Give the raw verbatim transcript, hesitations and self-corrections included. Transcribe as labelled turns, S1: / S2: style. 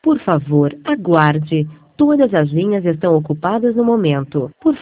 S1: Por favor, aguarde. Todas as linhas estão ocupadas no momento. Por